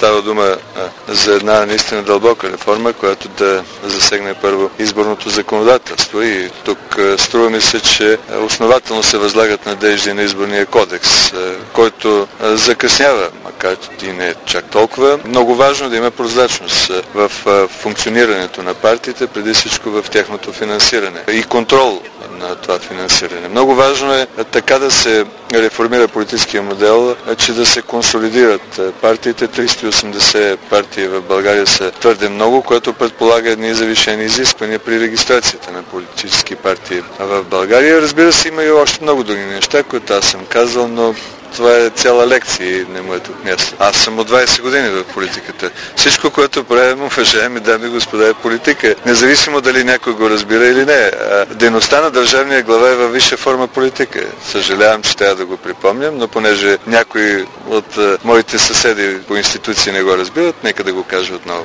става дума за една наистина дълбока реформа, която да засегне първо изборното законодателство. И тук струва ми се, че основателно се възлагат надежди на изборния кодекс, който закъснява, макар и не чак толкова. Много важно да има прозрачност в функционирането на партиите, преди всичко в тяхното финансиране и контрол на това финансиране. Много важно е така да се реформира политическия модел, че да се консолидират партиите. 380 партии в България са твърде много, което предполага едни завишени изисквания при регистрацията на политически партии в България. Разбира се, има и още много други неща, които аз съм казал, но това е цяла лекция и не му е тук място. Аз съм от 20 години в политиката. Всичко, което правим, уважаеми дами и господа, е политика. Независимо дали някой го разбира или не. Дейността на държавния глава е във висша форма политика. Съжалявам, че трябва да го припомням, но понеже някои от моите съседи по институции не го разбират, нека да го кажа отново.